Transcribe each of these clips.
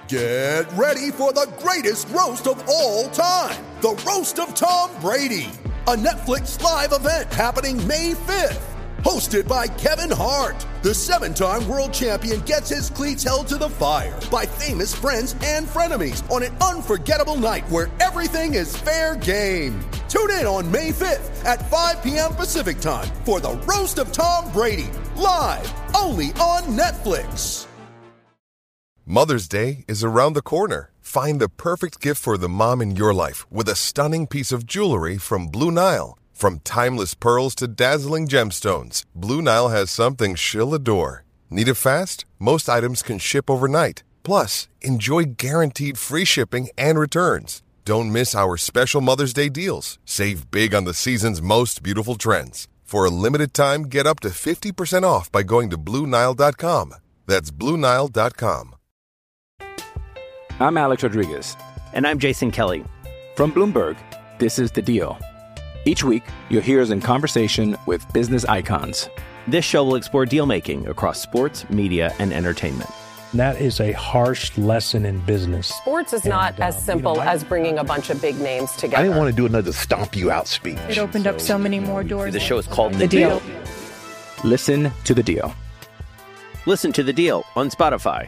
Get ready for the greatest roast of all time, the Roast of Tom Brady, a Netflix live event happening May 5th. Hosted by Kevin Hart, the 7-time world champion gets his cleats held to the fire by famous friends and frenemies on an unforgettable night where everything is fair game. Tune in on May 5th at 5 p.m. Pacific time for the Roast of Tom Brady, live only on Netflix. Mother's Day is around the corner. Find the perfect gift for the mom in your life with a stunning piece of jewelry from Blue Nile. From timeless pearls to dazzling gemstones, Blue Nile has something she'll adore. Need it fast? Most items can ship overnight. Plus, enjoy guaranteed free shipping and returns. Don't miss our special Mother's Day deals. Save big on the season's most beautiful trends. For a limited time, get up to 50% off by going to BlueNile.com. That's BlueNile.com. I'm Alex Rodriguez. And I'm Jason Kelly. From Bloomberg, this is The Deal. Each week, you'll hear us in conversation with business icons. This show will explore deal-making across sports, media, and entertainment. That is a harsh lesson in business. Sports is not as simple as bringing a bunch of big names together. I didn't want to do another stomp you out speech. It opened up so many more doors. The show is called The Deal. Listen to The Deal. Listen to The Deal on Spotify.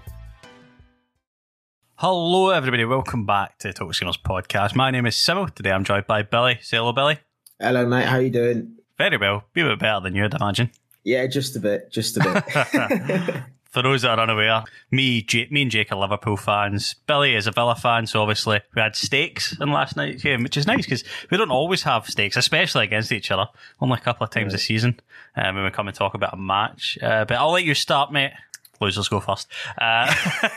Hello, everybody. Welcome back to Talk Gamers Podcast. My name is Simo. Today I'm joined by Billy. Say hello, Billy. Hello, mate. How you doing? Very well. Be a bit better than you, I'd imagine. Yeah, just a bit. For those that are unaware, me and Jake are Liverpool fans. Billy is a Villa fan, so obviously we had stakes in last night's game, which is nice because we don't always have stakes, especially against each other. Only a couple of times a season when we come and talk about a match. But I'll let you start, mate. Losers go first. And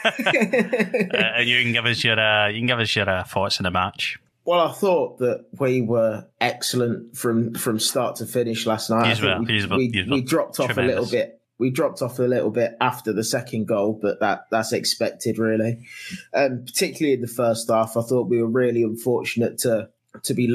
you can give us your thoughts on the match. Well, I thought that we were excellent from start to finish last night. We dropped off a little bit. We dropped off a little bit after the second goal, but that's expected, really. Particularly in the first half, I thought we were really unfortunate to be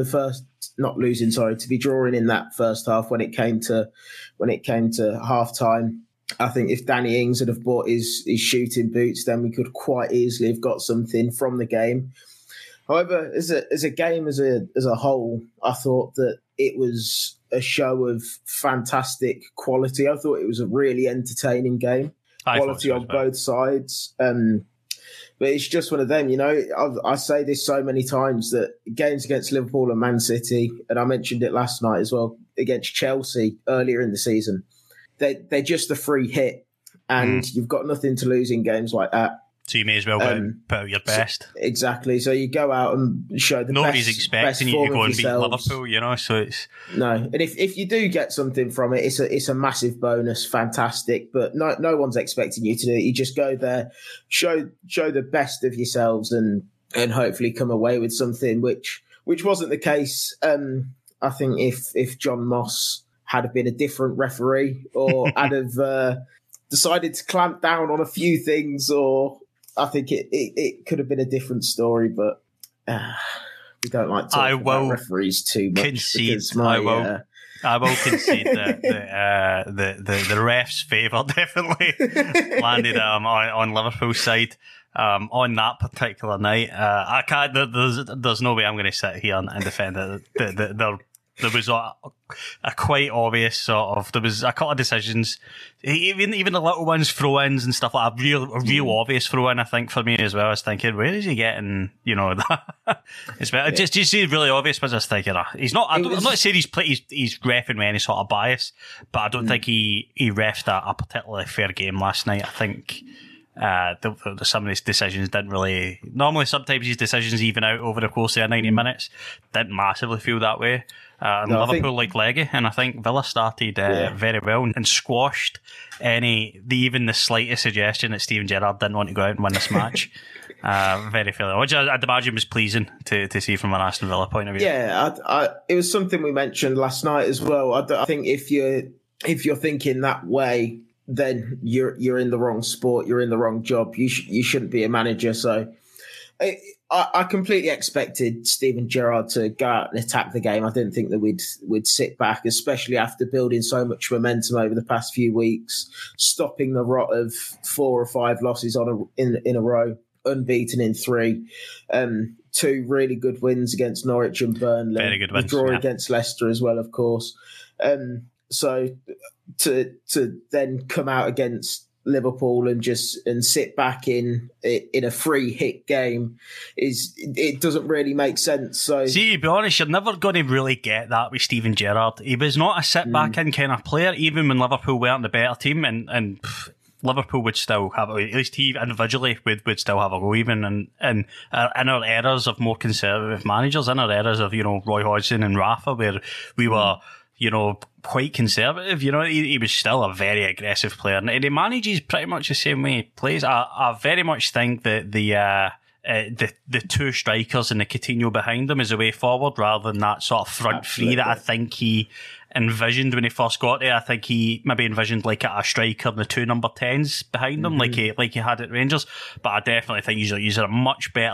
to be drawing in that first half when it came to half time. I think if Danny Ings had bought his shooting boots, then we could quite easily have got something from the game. However, as a game as a whole, I thought that it was a show of fantastic quality. I thought it was a really entertaining game. Quality on both sides. But it's just one of them, I say this so many times that games against Liverpool and Man City, and I mentioned it last night as well, against Chelsea earlier in the season, they're just a free hit, and you've got nothing to lose in games like that. So you may as well put out your best. Exactly. So you go out and show the Nobody's best expecting you to go and beat Liverpool, so it's... No, and if you do get something from it, it's a massive bonus, fantastic, but no one's expecting you to do it. You just go there, show the best of yourselves and hopefully come away with something, which wasn't the case. I think if John Moss had been a different referee or had have decided to clamp down on a few things, or I think it could have been a different story, but we don't like talking about referees too much. I will concede that the ref's favour definitely landed on Liverpool's side on that particular night. I can't. There's no way I'm going to sit here and defend it. There was a quite obvious sort of. There was a couple of decisions, even the little ones, throw-ins and stuff like that. A real obvious throw-in, I think, for me as well. I was thinking, where is he getting? That. It's just really obvious. But I was thinking, he's not. I'm not saying he's reffing with any sort of bias, but I don't think he refed a particularly fair game last night. I think. Some of these decisions didn't really. Normally, sometimes these decisions even out over the course of 90 minutes. Didn't massively feel that way. And Liverpool like leggy, and I think Villa started very well and squashed even the slightest suggestion that Steven Gerrard didn't want to go out and win this match. Very fairly, which I'd imagine was pleasing to see from an Aston Villa point of view. Yeah, it was something we mentioned last night as well. I think if you're thinking that way, then you're in the wrong sport, you're in the wrong job. You shouldn't be a manager. So I completely expected Steven Gerrard to go out and attack the game. I didn't think that we'd sit back, especially after building so much momentum over the past few weeks, stopping the rot of 4 or 5 losses in a row. unbeaten in 3. 2 really good wins against Norwich and Burnley. Very good wins. The draw against Leicester as well, of course. So to then come out against Liverpool and sit back in a free hit game it doesn't really make sense. So see, to be honest, you're never going to really get that with Steven Gerrard. He was not a sit back in kind of player, even when Liverpool weren't the better team, and Liverpool would still have, at least he individually would still have a go, even in our eras of more conservative managers, in our eras of Roy Hodgson and Rafa, where we were quite conservative. He was still a very aggressive player, and he manages pretty much the same way he plays. I very much think that the 2 strikers and the Coutinho behind them is the way forward, rather than that sort of front three that I think he envisioned when he first got there. I think he maybe envisioned like a striker and the 2 number 10s behind them, like he had at Rangers. But I definitely think he's in a much better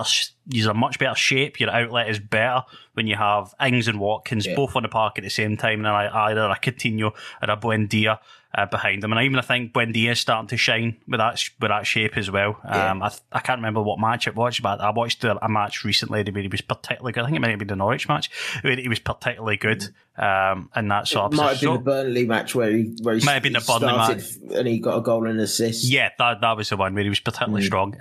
shape. Your outlet is better when you have Ings and Watkins both on the park at the same time, and either a Coutinho or a Buendia behind them. And I even think Buendia is starting to shine with that shape as well. I can't remember what match it was, but I watched a match recently where he was particularly good. I think it might have been the Norwich match where he was particularly good. And that sort of might have been the Burnley match where he might have been the Burnley match and he got a goal and assist. Yeah, that was the one where he was particularly strong.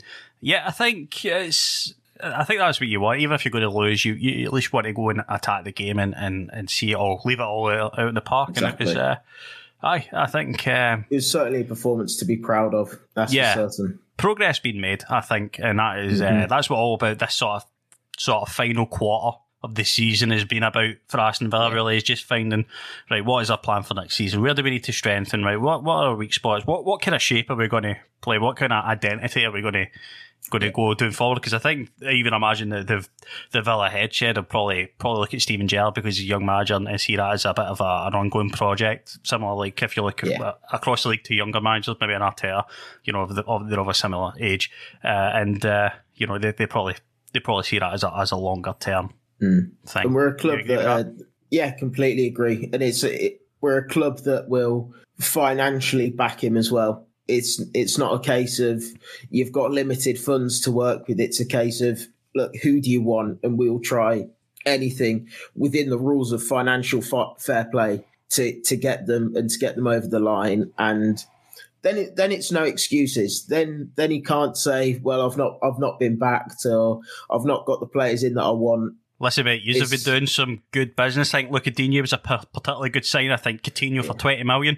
I think that's what you want. Even if you're going to lose, you at least want to go and attack the game and see it all, leave it all out in the park. Exactly. And it was, I think it was certainly a performance to be proud of. That's for certain. Progress being made, I think, and that is that's what all about this sort of final quarter of the season has been about for Aston Villa. Really, is just finding, right, what is our plan for next season? Where do we need to strengthen? Right, what are our weak spots? What kind of shape are we going to play? What kind of identity are we going to go doing forward? Because I think, I even imagine that the Villa head shed will probably look at Steven Gerrard because he's a young manager and see that as a bit of an ongoing project. Similar, like if you look across the league to younger managers, maybe an Arteta, they're of a similar age, and they probably see that as a longer term thing. And we're a club that completely agree. And we're a club that will financially back him as well. It's not a case of you've got limited funds to work with. It's a case of, look, who do you want? And we'll try anything within the rules of financial fair play to get them over the line. And then it's no excuses. Then he can't say, well, I've not been backed, or I've not got the players in that I want. Listen, mate, you have been doing some good business. I think Lucadinho was a particularly good sign. I think Coutinho for 20 million.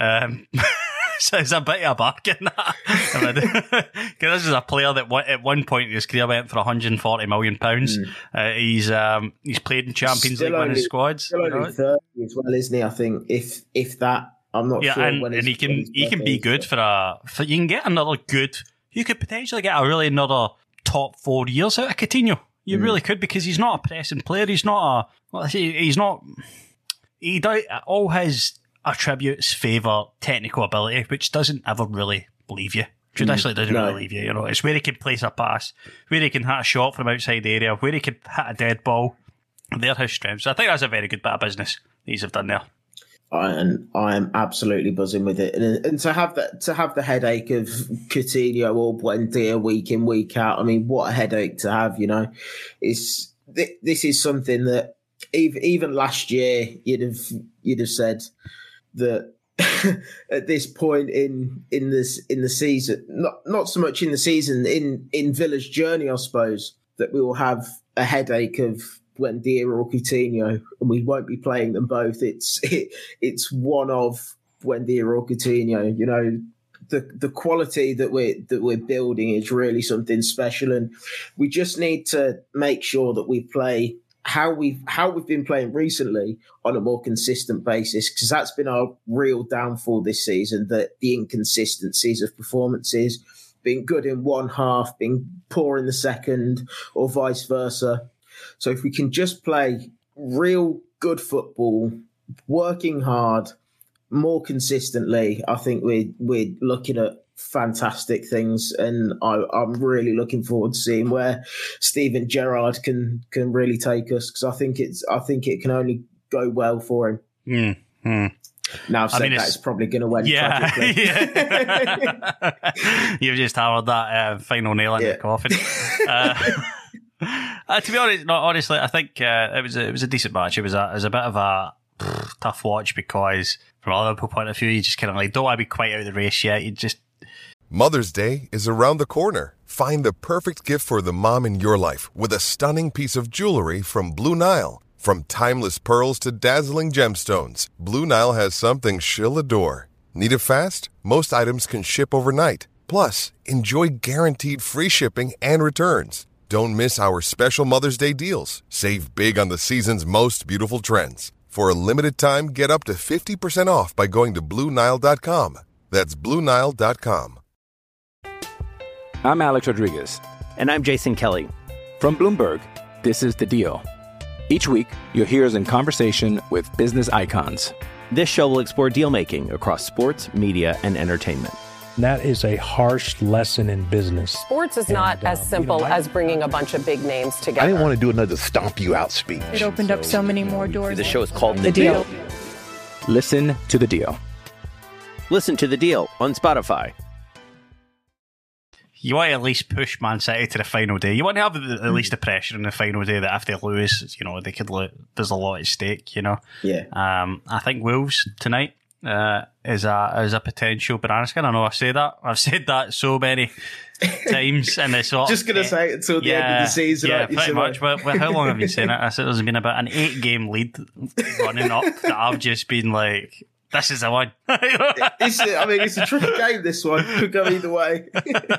So it's a bit of a bargain, that. Because this is a player that at one point in his career went for £140 million. He's played in Champions League winning squads. Still only 30 as well, isn't he? I think if that, I'm not sure. And he can be good for you can get another good. You could potentially get another top 4 years out of Coutinho. You really could, because he's not a pressing player. He's not all his attributes favour technical ability, which doesn't ever really leave you. Traditionally, doesn't really leave you. It's where he can place a pass, where he can hit a shot from outside the area, where he can hit a dead ball. They're his strengths. So I think that's a very good bit of business these have done there. And I am absolutely buzzing with it, and to have the headache of Coutinho or Buendia week in, week out. I mean, what a headache to have! This is something that even last year you'd have said that at this point in the season, not so much in the season, in Villa's journey, I suppose, that we will have a headache of Buendia or Coutinho, and we won't be playing them both. It's one of Buendia or Coutinho. The quality that we're building is really something special, and we just need to make sure that we play how we've been playing recently on a more consistent basis, because that's been our real downfall this season, that the inconsistencies of performances, being good in one half, being poor in the second, or vice versa. So if we can just play real good football, working hard, more consistently, I think we're looking at fantastic things, and I'm really looking forward to seeing where Steven Gerrard can really take us, because I think it can only go well for him. Now I've said that, it's probably going to end tragically. You've just hammered that final nail in the coffin. To be honest, I think it was a decent match. It was a bit of a tough watch because from a Liverpool point of view, you just kind of like don't want to be quite out of the race yet. You just Mother's Day is around the corner. Find the perfect gift for the mom in your life with a stunning piece of jewelry from Blue Nile. From timeless pearls to dazzling gemstones, Blue Nile has something she'll adore. Need it fast? Most items can ship overnight. Plus, enjoy guaranteed free shipping and returns. Don't miss our special Mother's Day deals. Save big on the season's most beautiful trends. For a limited time, get up to 50% off by going to BlueNile.com. That's BlueNile.com. I'm Alex Rodriguez. And I'm Jason Kelly. From Bloomberg, this is The Deal. Each week, you'll hear us in conversation with business icons. This show will explore deal-making across sports, media, and entertainment. That is a harsh lesson in business. Sports is not as simple as bringing a bunch of big names together. I didn't want to do another stomp you out speech. It opened up so many more doors. The show is called The Deal. Listen to The Deal. Listen to The Deal on Spotify. You want to at least push Man City to the final day. You want to have at least the pressure in the final day that if they lose, they could lose. There's a lot at stake, Yeah. I think Wolves tonight is a potential banana skin. I know I've said that so many times, and it's all, just gonna say it until the end of the season. Yeah, pretty much. But how long have you been saying it? I said there's been about an 8-game lead running up that I've just been like, this is the one. It's a tricky game, this one. Could go either way.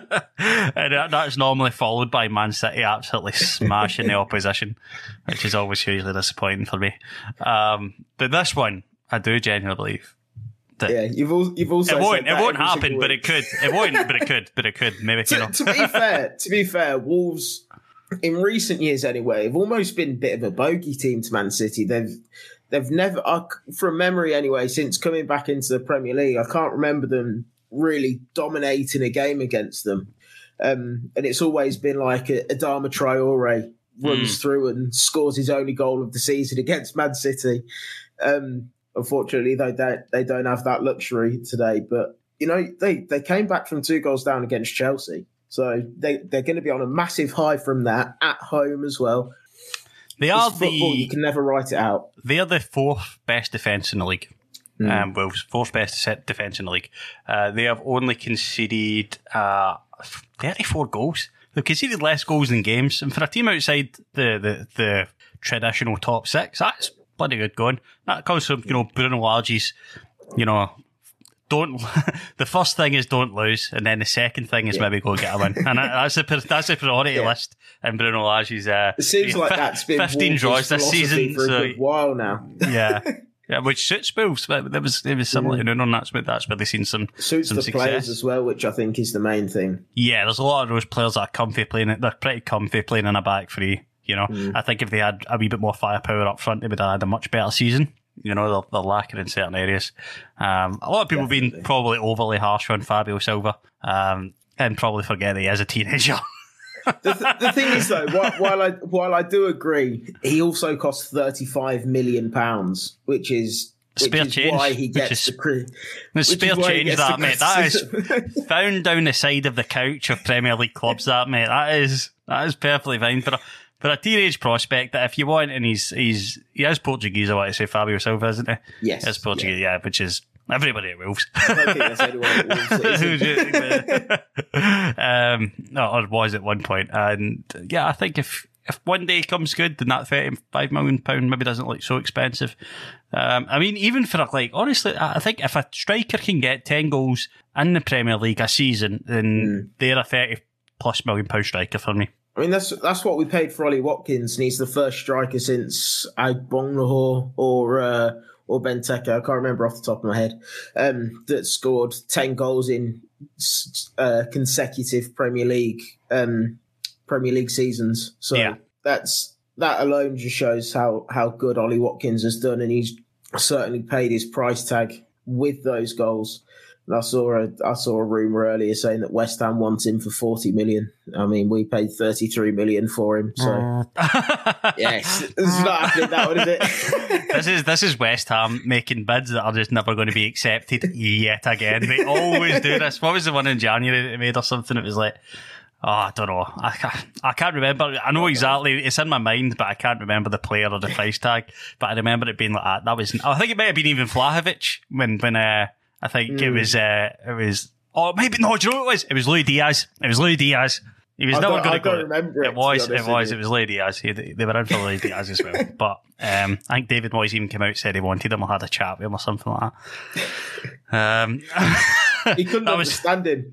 And that's normally followed by Man City absolutely smashing the opposition, which is always hugely disappointing for me. But this one, I do genuinely believe that you've also it won't said happen, but it could. It won't, but it could. Maybe to be fair, Wolves in recent years anyway have almost been a bit of a bogey team to Man City. They've never, from memory anyway, since coming back into the Premier League, I can't remember them really dominating a game against them. And it's always been like Adama Traore runs through and scores his only goal of the season against Man City. Unfortunately, they don't have that luxury today. But, they came back from 2 goals down against Chelsea. So they're going to be on a massive high from that, at home as well. They are football, you can never write it out. They are the 4th best defence in the league. Wolves, 4th best defence in the league. They have only conceded 34 goals. They've conceded less goals than games, and for a team outside the traditional top 6, that's bloody good going. That comes from Bruno Laggi's, don't. The first thing is don't lose, and then the second thing is maybe go get a win, and that's the priority list in Bruno Laggi's. It seems like that's been 15 draws this season for a good while now. Yeah, which suits Wolves. There was similar to Nuno, and that's where they've seen some suits some the success. Players as well, which I think is the main thing. Yeah, there's a lot of those players that are comfy playing it. They're pretty comfy playing in a back three. I think if they had a wee bit more firepower up front, they would have had a much better season. They're lacking in certain areas. A lot of people have been probably overly harsh on Fabio Silva, and probably forget that he is a teenager. The thing is, though, while I do agree, he also costs £35 million, which is why he gets the credit. Spare change, that mate. That is found down the side of the couch of Premier League clubs. That mate, that is perfectly fine for a teenage prospect that if you want, and he is Portuguese, I want to say, Fabio Silva, isn't he? Yes. He's Portuguese, yeah, which is everybody at Wolves. I don't think that's anyone at Wolves. Or was at one point. And yeah, I think if one day comes good, then that £35 million maybe doesn't look so expensive. Even for honestly, I think if a striker can get 10 goals in the Premier League a season, then they're a £30+ million striker for me. I mean, that's what we paid for Ollie Watkins, and he's the first striker since Agbonlahor or Benteke, I can't remember off the top of my head, that scored 10 goals in consecutive Premier League seasons. So that alone just shows how good Ollie Watkins has done, and he's certainly paid his price tag with those goals. And I saw a rumour earlier saying that West Ham wants him for 40 million. I mean, we paid 33 million for him. So, yes, it's not happening that one, is it? This is West Ham making bids that are just never going to be accepted yet again. They always do this. What was the one in January that they made or something? It was like, I don't know. I can't remember. I know exactly. It's in my mind, but I can't remember the player or the price tag. But I remember it being like that. I think it might have been even Vlahovic when I think it was. Oh, maybe no. Do you know what it was? It was Luis Diaz. He was never going to go. Remember it was Luis Diaz. They were in for Luis Diaz as well. But I think David Moyes even came out and said he wanted him or had a chat with him or something like that. He couldn't understand him.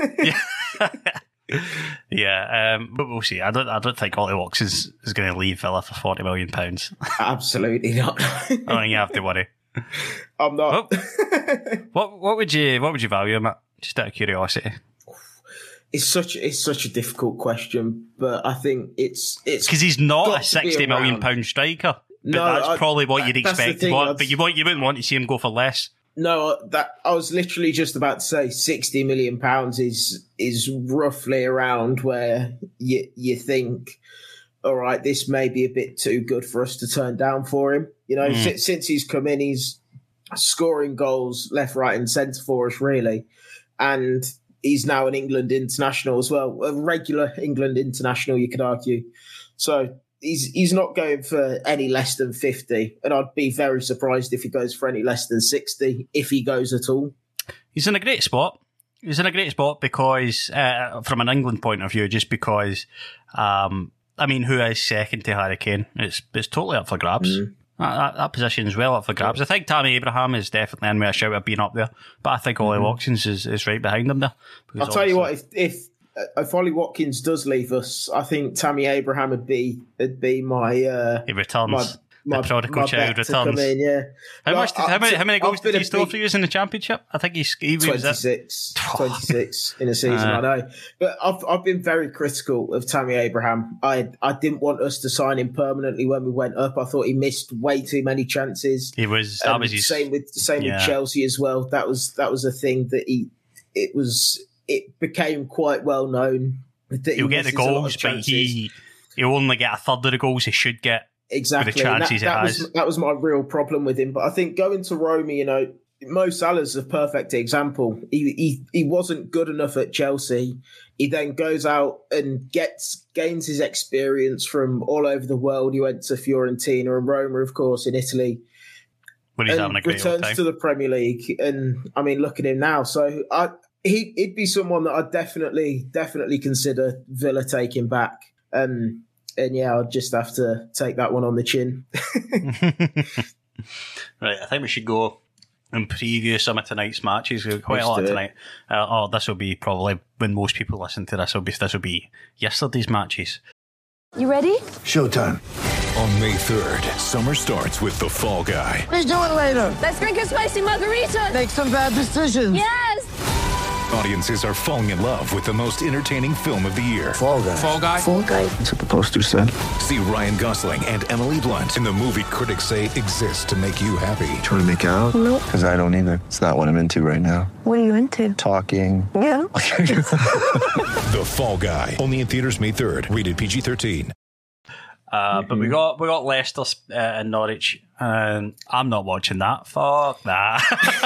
Yeah, but we'll see. I don't think Ollie Watkins is going to leave Villa for £40 million. Absolutely not. I don't think you have to worry. I'm not. What would you value him at? Just out of curiosity. It's such a difficult question, but I think it's because he's not a £60 million striker. But no, that's probably what you'd expect. But you wouldn't want to see him go for less. No, that I was literally just about to say £60 million is roughly around where you think, all right, this may be a bit too good for us to turn down for him. You know, since he's come in, he's scoring goals left, right, and centre for us, really, and he's now an England international as well, a regular England international, you could argue. So he's not going for any less than 50, and I'd be very surprised if he goes for any less than 60, if he goes at all. He's in a great spot. He's in a great spot because, from an England point of view, just because, I mean, who is second to Harry Kane? It's totally up for grabs. That position's well up for grabs. I think Tammy Abraham is definitely in with a shout of being up there, but I think Ollie Watkins is right behind him there. I'll tell you what, if Ollie Watkins does leave us, I think Tammy Abraham would be my he returns. The prodigal child returns. In, yeah. How many goals did he score for you in the Championship? I think he was 26 in a season. I know, but I've been very critical of Tammy Abraham. I didn't want us to sign him permanently when we went up. I thought he missed way too many chances. He was that was his same with Chelsea as well. That was a thing that it became quite well known that he'll get the goals, but he'll only get a third of the goals he should get. Exactly. That was my real problem with him. But I think going to Roma, you know, Mo Salah's a perfect example. He wasn't good enough at Chelsea. He then goes out and gains his experience from all over the world. He went to Fiorentina and Roma, of course, in Italy. But he's having a great returns time. To the Premier League. And I mean, look at him now. So he'd be someone that I'd definitely consider Villa taking back. And yeah, I'll just have to take that one on the chin. Right, I think we should go and preview some of tonight's matches. We've got quite a lot tonight. This will be probably when most people listen to this. This will be yesterday's matches. You ready? Showtime. On May 3rd, summer starts with The Fall Guy. Let's do it later. Let's drink a spicy margarita. Make some bad decisions. Yes. Audiences are falling in love with the most entertaining film of the year. Fall Guy. Fall Guy. Fall Guy. That's what the poster said. See Ryan Gosling and Emily Blunt in the movie critics say exists to make you happy. Trying to make it out? Nope. Because I don't either. It's not what I'm into right now. What are you into? Talking. Yeah. The Fall Guy. Only in theaters May 3rd. Rated PG-13. But we got Leicester and Norwich, and I'm not watching that. Fuck that.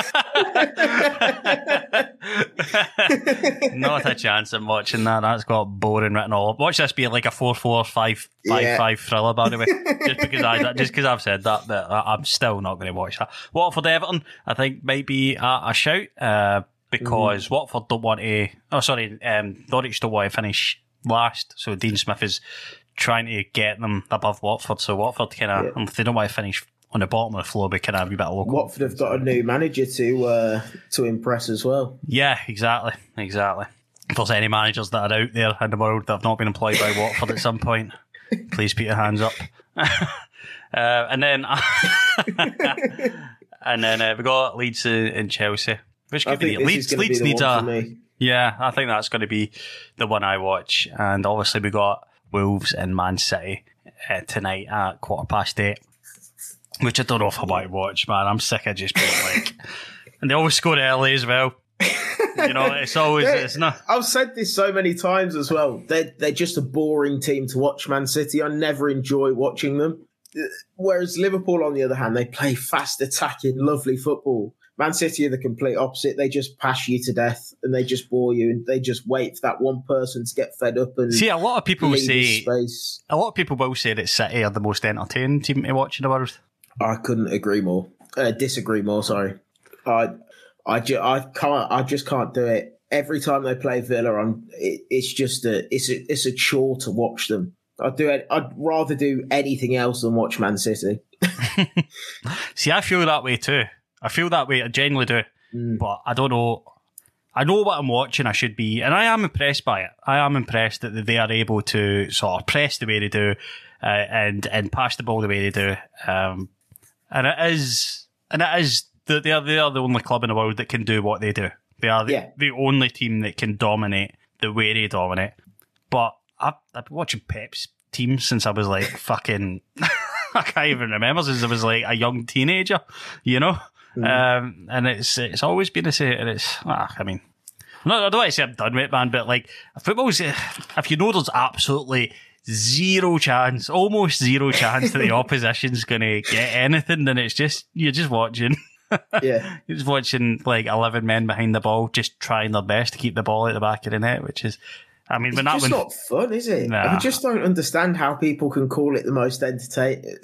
Not a chance I'm watching that. That's got boring written all up. Watch this be like a 4-4, 5-5 thriller, by the way. Just because I've said that I'm still not going to watch that. Watford Everton, I think might be a shout because Watford don't want to. Norwich don't want to finish last, so Dean Smith is trying to get them above Watford, so Watford if they don't want to finish on the bottom of the floor, but kind of a bit of local. Watford have got a new manager to impress as well. Yeah, exactly. If there's any managers that are out there in the world that have not been employed by Watford at some point, please put your hands up. And then we got Leeds and Chelsea, which could be Leeds needs yeah, I think that's going to be the one I watch, and obviously we got Wolves and Man City tonight at 8:15, which I don't know if I want to watch, man. I'm sick of just being like, and they always score early as well. You know, it's always it's not. I've said this so many times as well. They're just a boring team to watch. Man City, I never enjoy watching them. Whereas Liverpool, on the other hand, they play fast, attacking, lovely football. Man City are the complete opposite. They just pass you to death and they just bore you, and they just wait for that one person to get fed up and see. A lot of people will say space. A lot of people will say that City are the most entertaining team to watch in the world. I couldn't agree more. Disagree more. Sorry. I just can't do it. Every time they play Villa, it's a chore to watch them. I'd rather do anything else than watch Man City. See, I feel that way too. I feel that way. I genuinely do. But I don't know. I know what I'm watching. I should be, and I am impressed by it. I am impressed that they are able to sort of press the way they do, and pass the ball the way they do. And it is they are the only club in the world that can do what they do. They are the only team that can dominate the way they dominate. But I've been watching Pep's team since I was like fucking. I can't even remember, since I was like a young teenager, you know. And it's always been the same. And it's I mean, I don't want to say I'm done with it, man, but like football's, if you know there's absolutely zero chance, almost zero chance that the opposition's going to get anything, then it's just, you're just watching. Yeah. You're just watching like 11 men behind the ball, just trying their best to keep the ball at the back of the net, which is, I mean, it's just not fun, is it? Nah. I just don't understand how people can call it the most entertaining.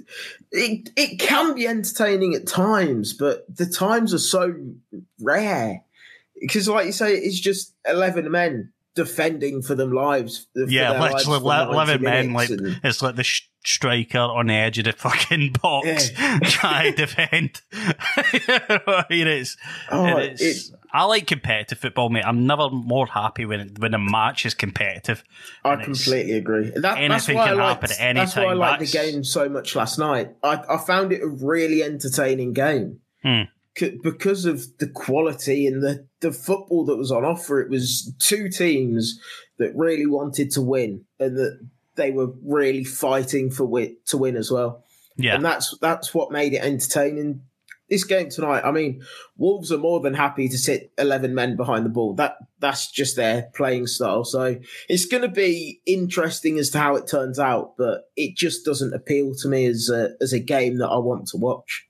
It can be entertaining at times, but the times are so rare. Because, like you say, it's just 11 men defending for them lives. Yeah, literally 11 men. Like, it's like the striker on the edge of the fucking box trying to defend. You know what I mean? I like competitive football, mate. I'm never more happy when a match is competitive. I completely agree. Anything can happen at any time. That's why I liked the game so much last night. I found it a really entertaining game. Because of the quality and the football that was on offer. It was two teams that really wanted to win, and that they were really fighting to win as well. Yeah, and that's what made it entertaining. This game tonight, I mean, Wolves are more than happy to sit 11 men behind the ball. That's just their playing style. So it's going to be interesting as to how it turns out, but it just doesn't appeal to me as a game that I want to watch.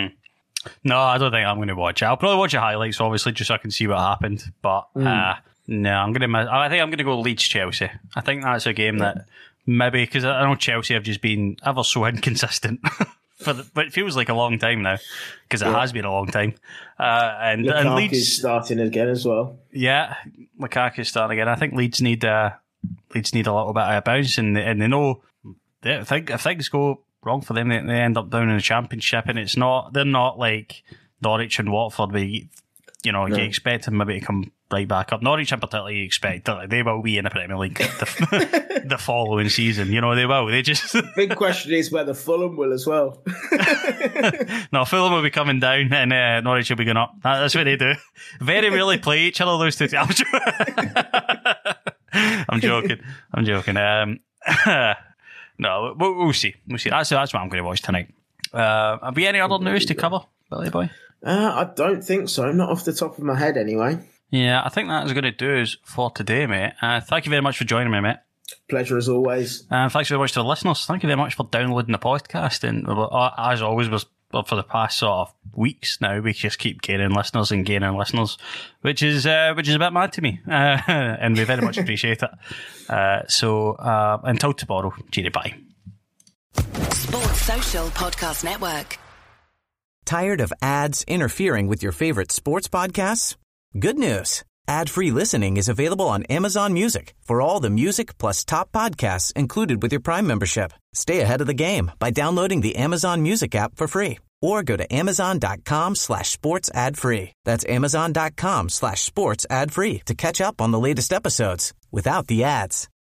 No, I don't think I'm going to watch it. I'll probably watch the highlights, obviously, just so I can see what happened. But no, I think I'm going to go Leeds-Chelsea. I think that's a game that maybe, because I know Chelsea have just been ever so inconsistent. But it feels like a long time now, because it has been a long time. And Lukaku's starting again as well. Yeah, Lukaku's starting again. I think Leeds need a little bit of a bounce, and they know if things go wrong for them, they end up down in the Championship, and they're not like Norwich and Watford, where you expect them maybe to come right back up. Norwich in particular, you expect they will be in the Premier League the following season. You know, they will. They just big question is whether Fulham will as well. No, Fulham will be coming down, and Norwich will be going up. That's what they do. Very rarely play each other, those two. I'm joking. No, we'll see. That's what I'm going to watch tonight. Have we any other news to cover, Billy Boy? I don't think so. Not off the top of my head, anyway. Yeah, I think that's going to do us for today, mate. Thank you very much for joining me, mate. Pleasure as always. Thanks very much to the listeners. Thank you very much for downloading the podcast. And as always, for the past sort of weeks now, we just keep gaining listeners, which is a bit mad to me. And we very much appreciate it. So until tomorrow, cheery bye. Sports Social Podcast Network. Tired of ads interfering with your favorite sports podcasts? Good news. Ad-free listening is available on Amazon Music for all the music plus top podcasts included with your Prime membership. Stay ahead of the game by downloading the Amazon Music app for free or go to amazon.com/sports ad free. That's amazon.com/sports ad free to catch up on the latest episodes without the ads.